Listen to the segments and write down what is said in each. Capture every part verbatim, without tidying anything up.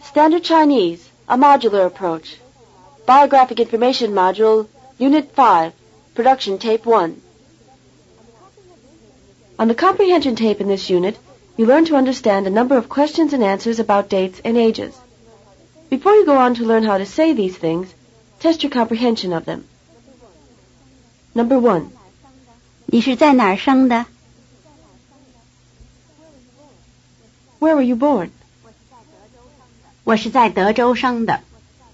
Standard Chinese, a modular approach. Biographic Information Module, Unit five, Production Tape one. On the comprehension tape in this unit, you learn to understand a number of questions and answers about dates and ages. Before you go on to learn how to say these things, test your comprehension of them. Number one. 你是在哪儿生的？ Where were you born? 我是在德州生的。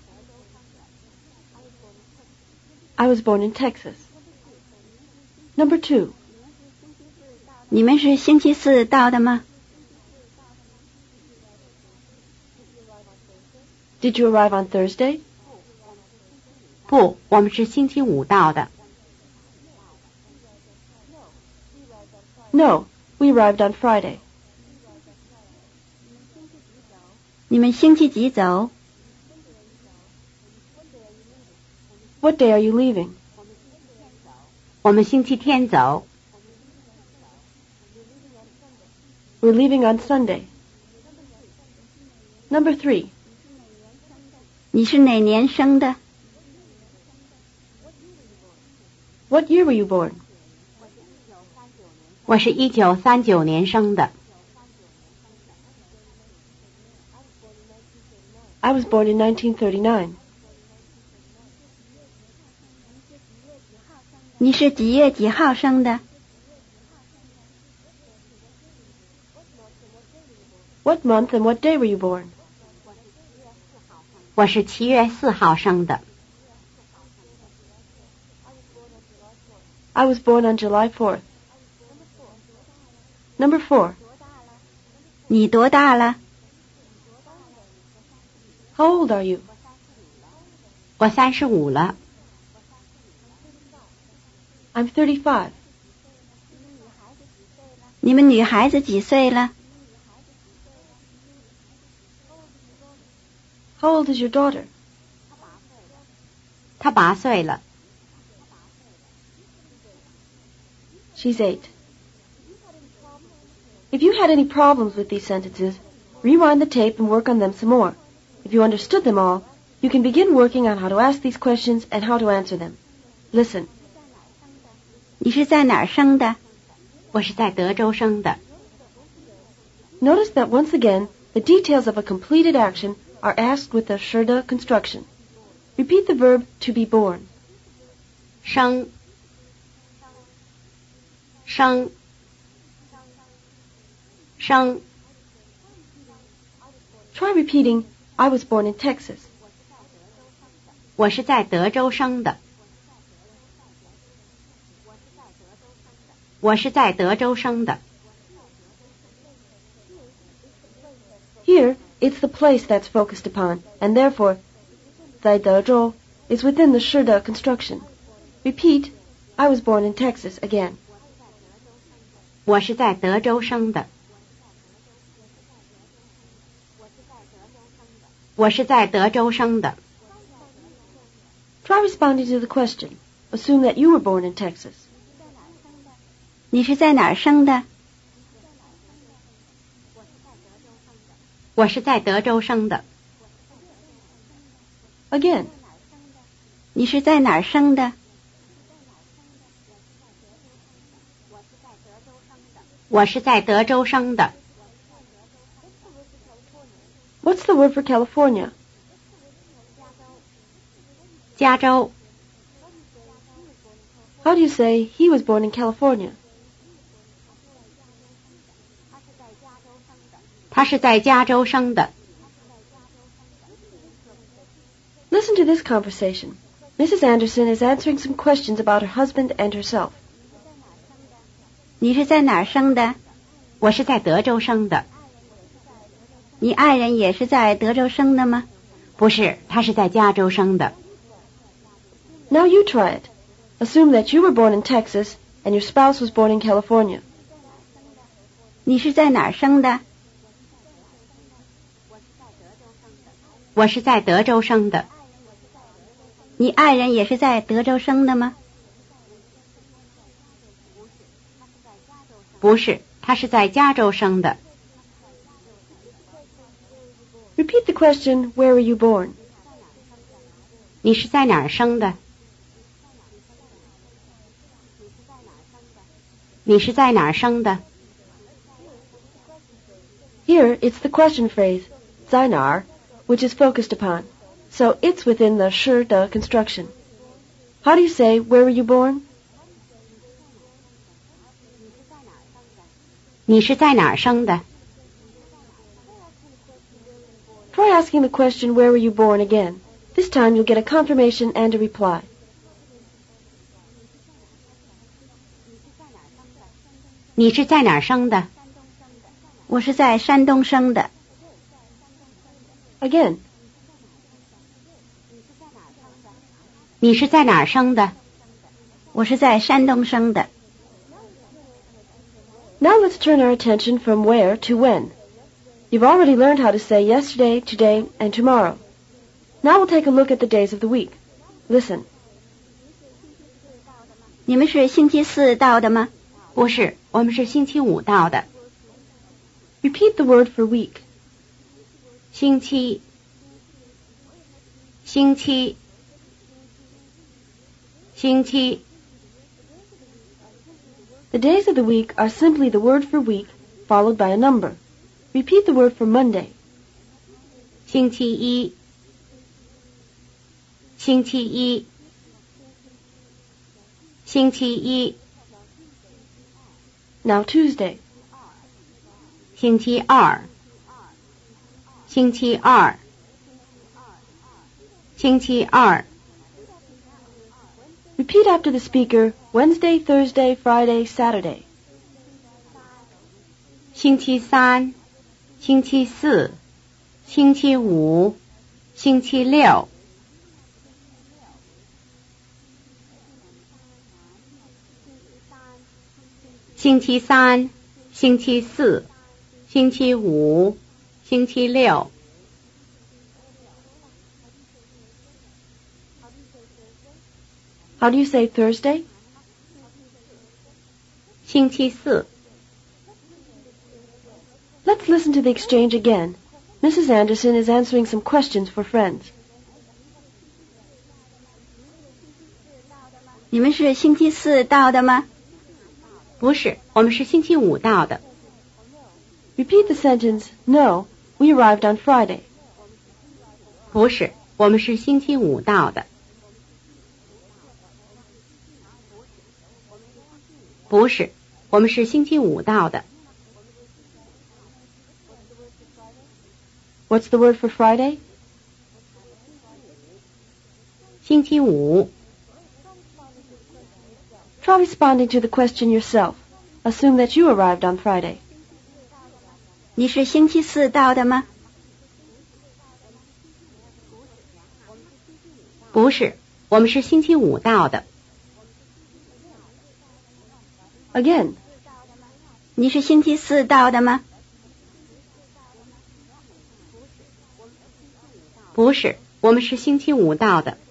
I was born in Texas. Number two. 你们是星期四到的吗？ Did you arrive on Thursday? 不，我们是星期五到的。 No, we arrived on Friday. 你们星期几走？ What day are you leaving? 我们星期天走。 We're leaving on Sunday. Number three. 你是哪年生的？ What year were you born? 我是一九三九年生的。 I was born in nineteen thirty-nine. 你是几月几号生的？ What month and what day were you born? 我是七月四号生的。 I was born on July fourth. Number four. 你多大了？ How old are you? 我三十五了。 I'm thirty-five. 你们女孩子几岁了？ How old is your daughter? 她八岁了。 She's eight. If you had any problems with these sentences, rewind the tape and work on them some more. If you understood them all, you can begin working on how to ask these questions and how to answer them. Listen. 你是在哪儿生的？我是在德州生的。 Notice that once again, the details of a completed action are asked with the shirda construction. Repeat the verb to be born. 生，生，生。 Try repeating, I was born in Texas. 我是在德州生的。我是在德州生的。 Here, it's the place that's focused upon, and therefore, 在德州 is within the shirda construction. Repeat, I was born in Texas again. 我是在德州生的。我是在德州生的。 Try responding to the question. Assume that you were born in Texas. 你是在哪儿生的？我是在德州生的。 Again. 你是在哪儿生的？我是在德州生的。 What's the word for California? 加州。 How do you say he was born in California? 他是在加州生的。 Listen to this conversation. Missus Anderson is answering some questions about her husband and herself. 你是在哪儿生的？我是在德州生的。你爱人也是在德州生的吗？不是，他是在加州生的。 Now you try it. Assume that you were born in Texas and your spouse was born in California. 你是在哪儿生的？我是在德州生的。你爱人也是在德州生的吗？不是，他是在加州生的。 Repeat the question, where were you born? 你是在哪儿生的？你是在哪儿生的？ Here, it's the question phrase, 在哪儿, which is focused upon, so it's within the 是的 construction. How do you say, where were you born? 你是在哪儿生的？ Try asking the question, where were you born again. This time you'll get a confirmation and a reply. 你是在哪儿生的？ 我是在山东生的。 Again. 你是在哪儿生的？ 我是在山东生的。 Now let's turn our attention from where to when. You've already learned how to say yesterday, today, and tomorrow. Now we'll take a look at the days of the week. Listen. 你们是星期四到的吗？ 不是，我们是星期五到的。 Repeat the word for week. 星期，星期，星期。 The days of the week are simply the word for week followed by a number. Repeat the word for Monday. 星期一，星期一，星期一。 Now Tuesday. 星期二，星期二，星期二。 Repeat after the speaker, Wednesday, Thursday, Friday, Saturday. 星期三，星期四，星期五，星期六。星期三，星期四，星期五，星期六。 How do you say Thursday? 星期四。 Let's listen to the exchange again. Missus Anderson is answering some questions for friends. 你们是星期四到的吗？ 不是，我们是星期五到的。 Repeat the sentence, no, we arrived on Friday. 不是，我们是星期五到的。 不是，我们是星期五到的。 What's the word for Friday? 星期五。 Try responding to the question yourself. Assume that you arrived on Friday. 你是星期四到的吗？ 不是，我们是星期五到的。 Again. 你是星期四到的吗？ 不是，我们是星期五到的。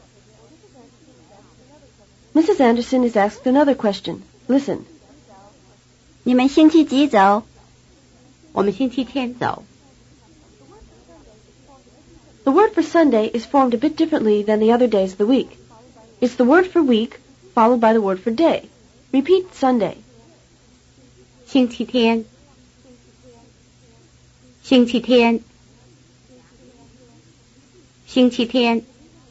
Missus Anderson is asked another question. Listen. 你们星期几走？ 我们星期天走。 The word for Sunday is formed a bit differently than the other days of the week. It's the word for week followed by the word for day. Repeat Sunday. 星期天，星期天，星期天。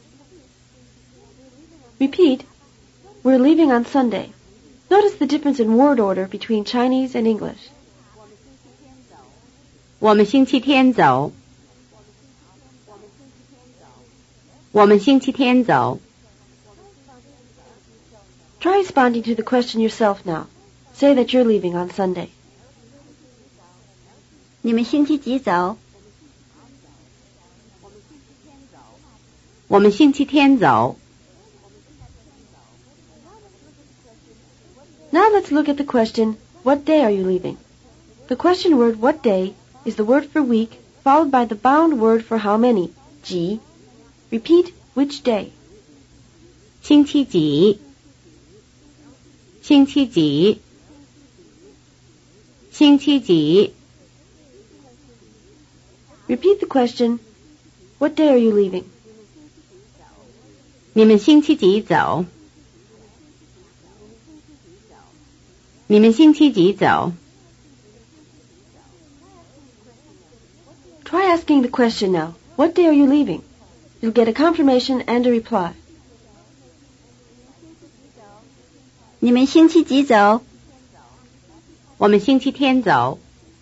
Repeat, we're leaving on Sunday. Notice the difference in word order between Chinese and English. 我们星期天走。我们星期天走。 Try responding to the question yourself now. Say that you're leaving on Sunday. 你们星期几走？ 我们星期天走。 Now let's look at the question, what day are you leaving? The question word what day is the word for week followed by the bound word for how many, 几. Repeat which day. 星期几？星期几？星期几？ Repeat the question, What day are you leaving? 你们星期几走？你们星期几走？ Try asking the question now. What day are you leaving? You'll get a confirmation and a reply. 你们星期几走？ 我们星期天走。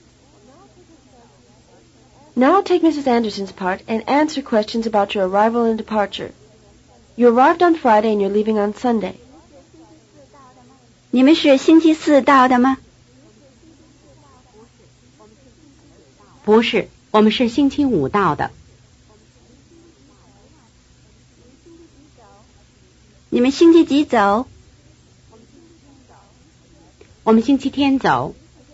Now take Missus Anderson's part and answer questions about your arrival and departure. You arrived on Friday and you're leaving on Sunday. 你们是星期四到的吗？ 不是，我们是星期五到的。 你们星期几走？ 我们星期天走。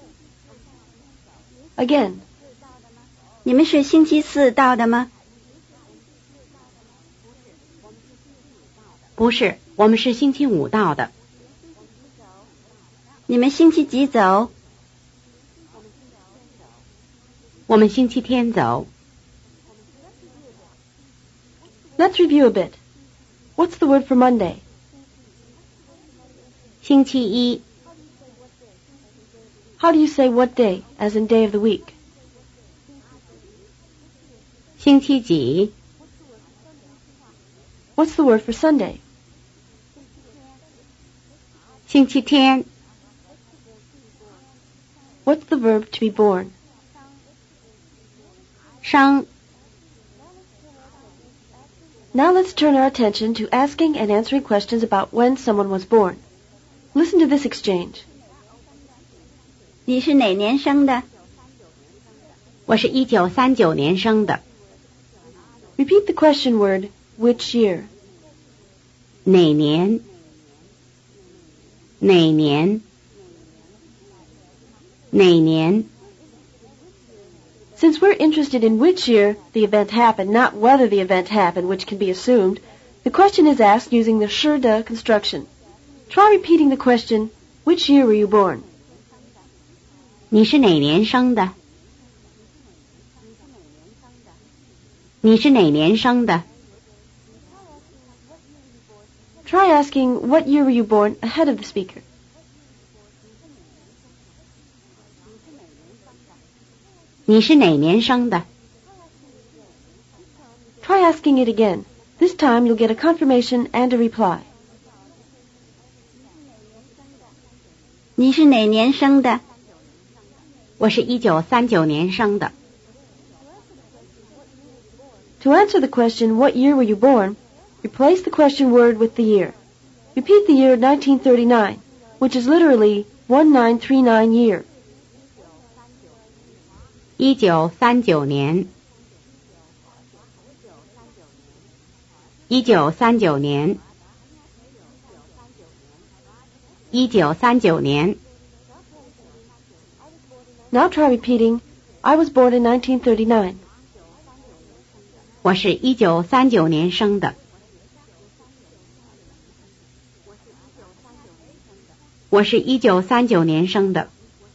Again. 你们是星期四到的吗？ 不是，我们是星期五到的。 你们星期几走？ 我们星期天走。 Let's review a bit. What's the word for Monday? 星期一。 How do you say what day, as in day of the week? 星期几？ What's the word for Sunday? 星期天。 What's the verb to be born? 生。 Now let's turn our attention to asking and answering questions about when someone was born. Listen to this exchange. 你是哪年生的？ 我是一九三九年生的。 Repeat the question word, which year? 哪年？哪年？哪年？ Since we're interested in which year the event happened, not whether the event happened, which can be assumed, the question is asked using the sure de construction. Try repeating the question, which year were you born? 你是哪年生的？你是哪年生的？ Try asking, what year were you born ahead of the speaker? 你是哪年生的？ Try asking it again. This time you'll get a confirmation and a reply. 你是哪年生的？ 我是一九三九年生的。 To answer the question, what year were you born, replace the question word with the year. Repeat the year nineteen thirty-nine, which is literally nineteen thirty-nine year. 一九三九年。一九三九年。一九三九年。 Now try repeating, I was born in nineteen thirty-nine. 我是一九三九年生的。我是一九三九年生的。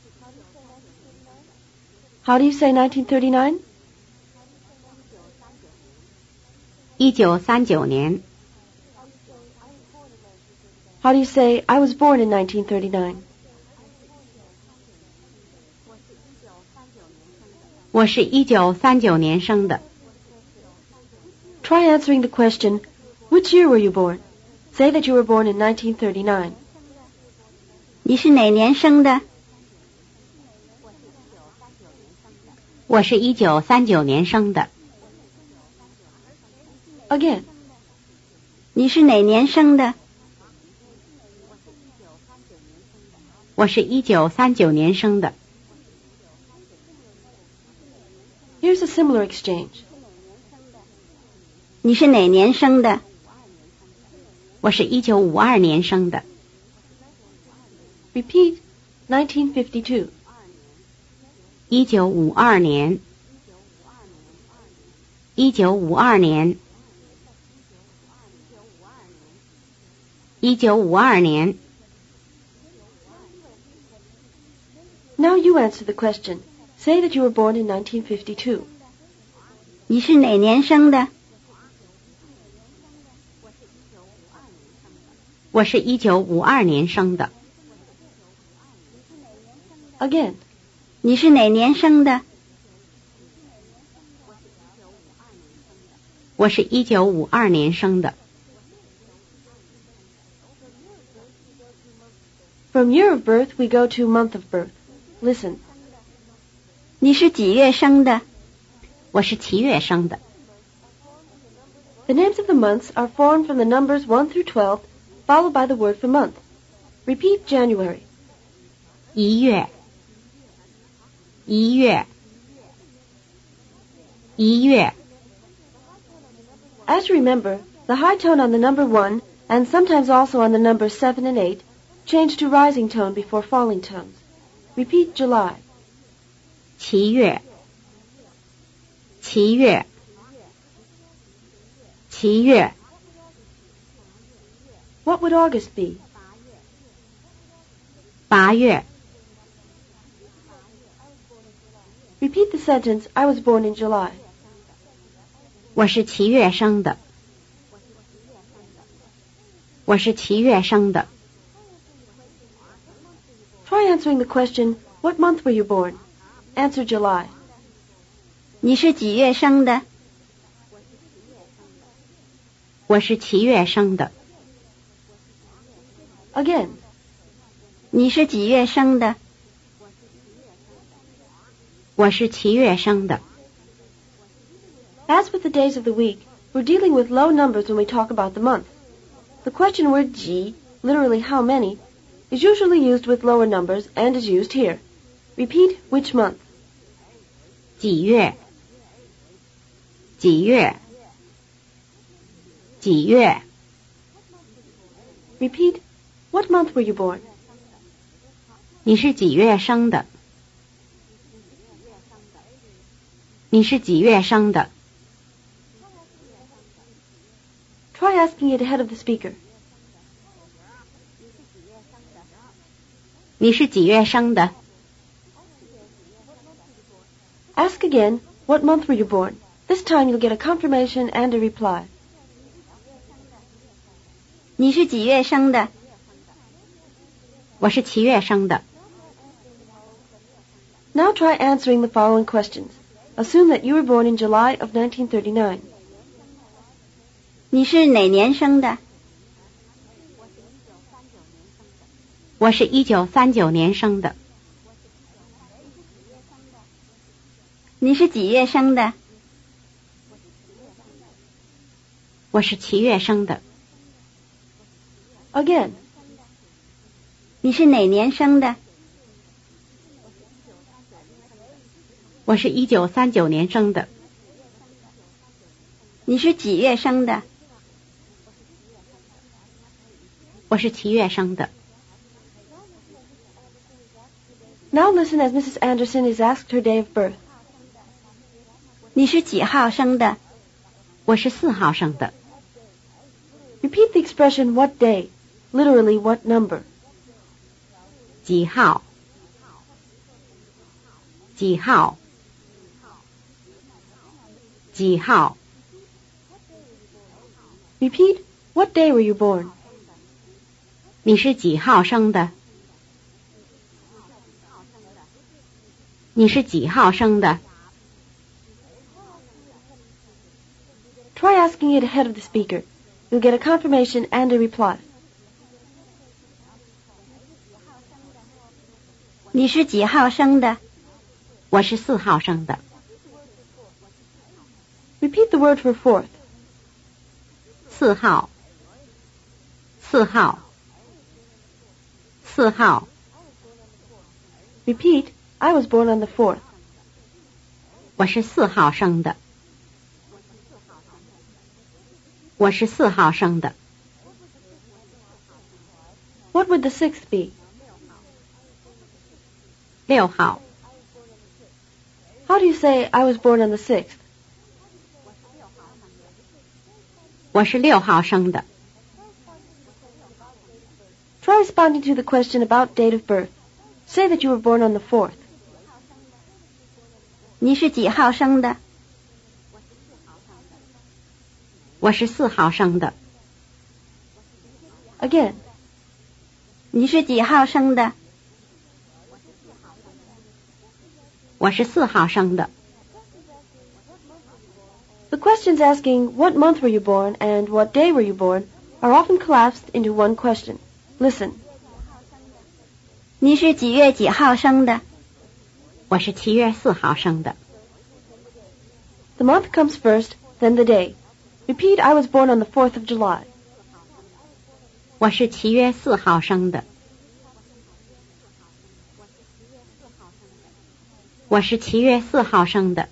How do you say nineteen thirty-nine? 一九三九年。 How do you say, I was born in nineteen thirty-nine? 我是一九三九年生的。 Try answering the question, which year were you born? Say that you were born in nineteen thirty-nine. 你是哪年生的？ 我是一九三九年生的。 Again. 你是哪年生的？ 我是一九三九年生的。 Here's a similar exchange. 你是哪年生的？ 我是一九五二年生的。 Repeat, nineteen fifty-two. 一九五二年。一九五二年。一九五二年。 Now you answer the question. Say that you were born in nineteen fifty-two. 你是哪年生的？ 我是一九五二年生的。 Again. 你是哪年生的？ 我是一九五二年生的。 From year of birth, we go to month of birth. Listen. 你是几月生的？ 我是七月生的。 The names of the months are formed from the numbers one through twelve, followed by the word for month. Repeat January. 一月，一月，一月。 As you remember, the high tone on the number one, and sometimes also on the numbers seven and eight, change to rising tone before falling tones. Repeat July. 七月，七月，七月。 What would August be? 八月。 Repeat the sentence, I was born in July. 我是七月生的。我是七月生的。 Try answering the question, what month were you born? Answer July. 你是几月生的？ 我是七月生的。 Again. 你是几月生的？ 我是七月生的。 As with the days of the week, we're dealing with low numbers when we talk about the month. The question word ji, literally how many, is usually used with lower numbers and is used here. Repeat which month. 几月？几月？几月？ Repeat, what month were you born? 你是几月生的？你是几月生的？ Try asking it ahead of the speaker. 你是几月生的？ Ask again, what month were you born? This time you'll get a confirmation and a reply. 你是几月生的？ 我是七月生的。 Now try answering the following questions. Assume that you were born in July of nineteen thirty-nine. 你是哪年生的？ 我是一九三九年生的。 你是几月生的？ 我是七月生的。 Again. 你是哪年生的？ 我是一九三九年生的。 你是几月生的？ 我是七月生的。 Now listen as Missus Anderson is asked her day of birth. 你是几号生的？ 我是四号生的。 Repeat the expression what day, literally what number. 几号？几号？几号？ Repeat, what day were you born? 你是几号生的？你是几号生的？ Try asking it ahead of the speaker. You'll get a confirmation and a reply. 你是几号生的？ 我是四号生的。 Repeat the word for fourth. 四号，四号，四号。 Repeat, I was born on the fourth. 我是四号生的。我是四号生的。 What would the sixth be? 六号。 How do you say, I was born on the sixth? 我是六号生的。 Try responding to the question about date of birth. Say that you were born on the fourth. 你是几号生的？ 我是四号生的。 Again. 你是几号生的？ 我是四号生的。 The questions asking what month were you born and what day were you born are often collapsed into one question. Listen. 你是几月几号生的？ 我是七月四号生的。 The month comes first, then the day. Repeat, I was born on the fourth of July. 我是七月四号生的。我是七月四号生的。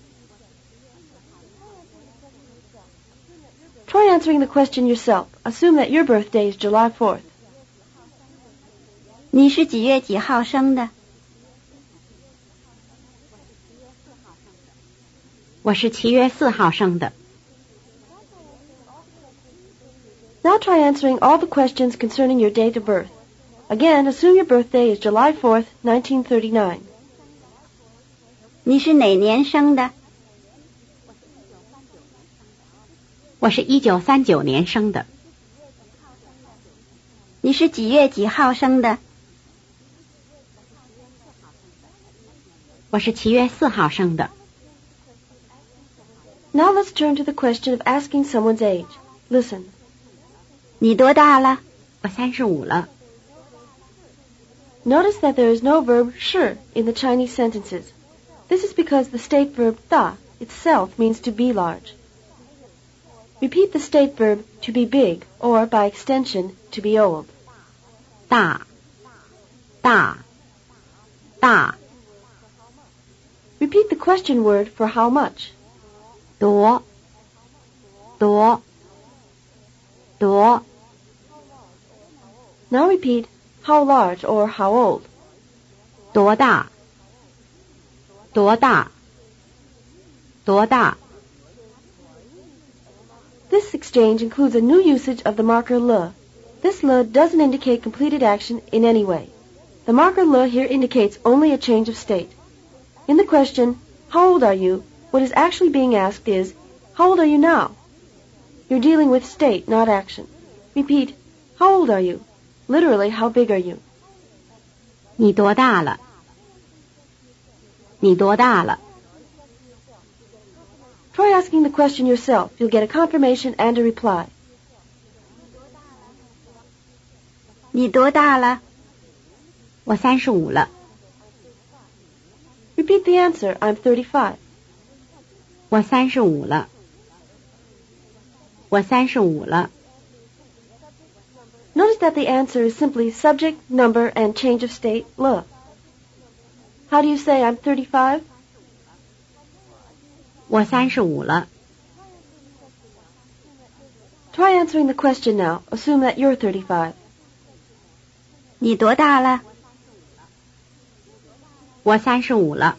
Try answering the question yourself. Assume that your birthday is July fourth. 你是几月几号生的？ 我是七月四号生的。 Now try answering all the questions concerning your date of birth. Again, assume your birthday is July fourth, nineteen thirty-nine. 你是哪年生的？ 我是一九三九年生的。 你是几月几号生的？ 我是七月四号生的。 Now let's turn to the question of asking someone's age. Listen. 你多大了？ 我三十五了。 Notice that there is no verb 是 in the Chinese sentences. This is because the state verb 大 itself means to be large. Repeat the state verb to be big, or by extension, to be old. 大，大，大。 Repeat the question word for how much. 多，多，多。 Now repeat how large or how old. 多大，多大，多大。 This exchange includes a new usage of the marker le. This le doesn't indicate completed action in any way. The marker le here indicates only a change of state. In the question, how old are you, what is actually being asked is, how old are you now? You're dealing with state, not action. Repeat, how old are you? Literally, how big are you? 你多大了？你多大了？ Try asking the question yourself. You'll get a confirmation and a reply. 你多大了？ 我三十五了。 Repeat the answer. I'm thirty-five. 我三十五了。我三十五了。 Notice that the answer is simply subject, number, and change of state, le. How do you say I'm thirty-five? 我三十五了。 Try answering the question now. Assume that you're thirty-five. 你多大了？ 我三十五了。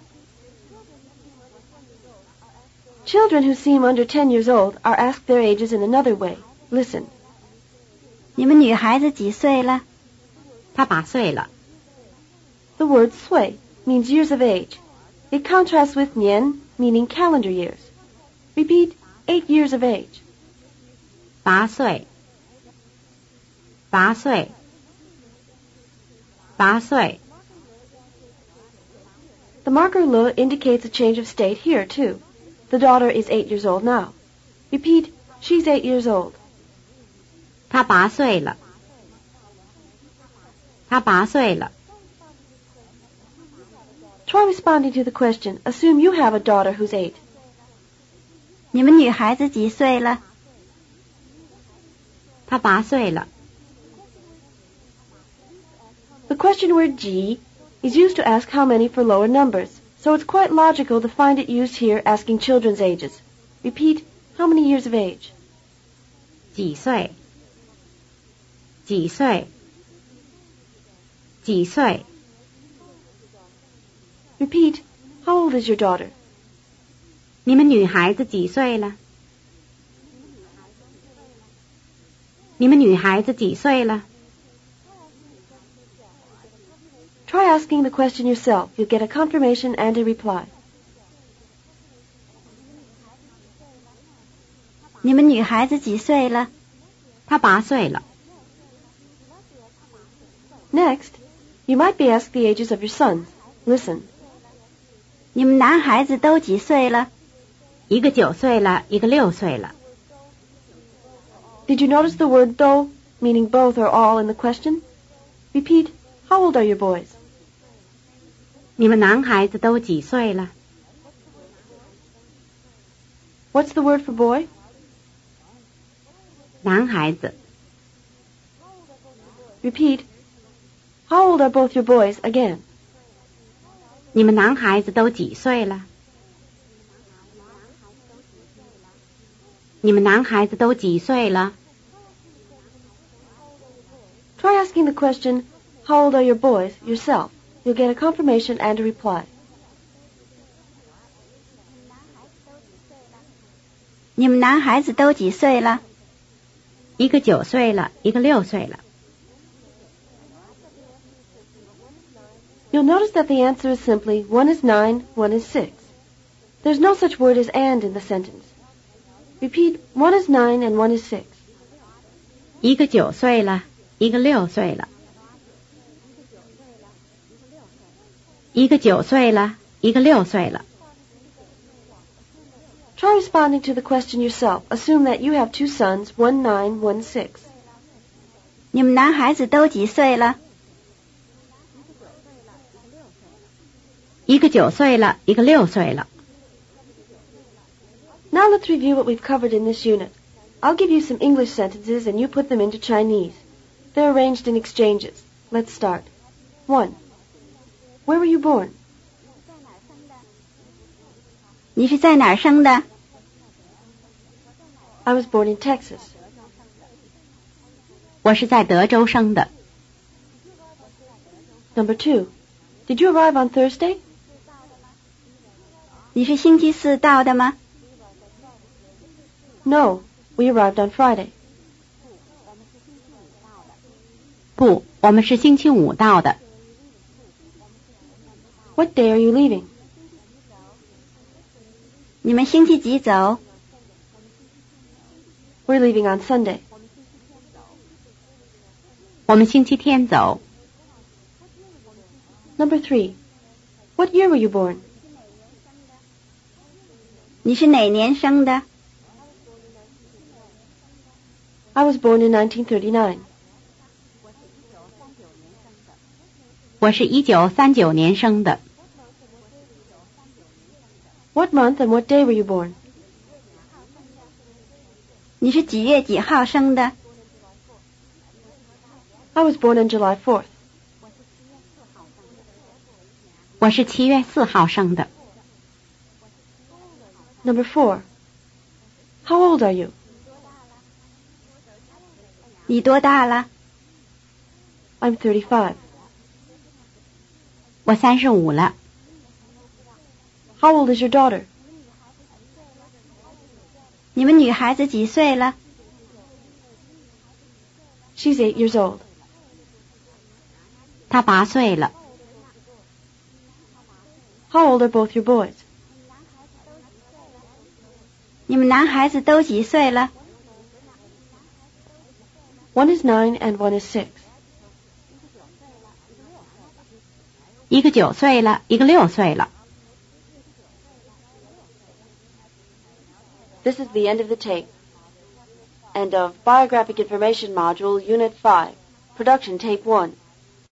Children who seem under ten years old are asked their ages in another way. Listen. 你们女孩子几岁了？ 他八岁了。 The word 岁 means years of age. It contrasts with 年, meaning calendar years. Repeat, eight years of age. 八岁。八岁。八岁。 The marker le indicates a change of state here, too. The daughter is eight years old now. Repeat, she's eight years old. 他八岁了。他八岁了。 Try responding to the question. Assume you have a daughter who's eight. 你们女孩子几岁了？ 他八岁了。 The question word ji is used to ask how many for lower numbers, so it's quite logical to find it used here asking children's ages. Repeat, how many years of age? 几岁？几岁？几岁？ Repeat, how old is your daughter? 你们女孩子几岁了？你们女孩子几岁了？ Try asking the question yourself. You'll get a confirmation and a reply. 你们女孩子几岁了？ 她八岁了。 Next, you might be asked the ages of your sons. Listen. 你们男孩子都几岁了？ 一个九岁了，一个六岁了。 Did you notice the word do, meaning both or all in the question? Repeat, how old are your boys? 你们男孩子都几岁了？ What's the word for boy? 男孩子。 Repeat, how old are both your boys again? 你们男孩子都几岁了？你们男孩子都几岁了？ Try asking the question, how old are your boys, yourself. You'll get a confirmation and a reply. 你们男孩子都几岁了？ 一个九岁了，一个六岁了。 You'll notice that the answer is simply one is nine, one is six. There's no such word as and in the sentence. Repeat, one is nine and one is six. 一个九岁了，一个六岁了。一个九岁了，一个六岁了。 Try responding to the question yourself. Assume that you have two sons, one nine, one six. 你们男孩子都几岁了？ 一个九岁了，一个六岁了。 Now let's review what we've covered in this unit. I'll give you some English sentences and you put them into Chinese. They're arranged in exchanges. Let's start. One. Where were you born? 你是在哪儿生的？ I was born in Texas. 我是在德州生的。 Number two. Did you arrive on Thursday? 你是星期四到的吗？ No, we arrived on Friday. 不，我们是星期五到的。 What day are you leaving? 你们星期几走？ We're leaving on Sunday. 我们星期天走。 Number three. What year were you born? 你是哪年生的？ I was born in nineteen thirty-nine. 我是一九三九年生的。 What month and what day were you born? 你是几月几号生的？ I was born on July fourth. 我是七月四号生的。 Number four. How old are you? 你多大了？ I'm thirty-five. 我三十五了。 How old is your daughter? 你们女孩子几岁了？ She's eight years old. 她八岁了。 How old are both your boys? 你们男孩子都几岁了？ One is nine and one is six. 一个九岁了，一个六岁了。 This is the end of the tape. End of Biographic Information Module, Unit five, Production Tape one.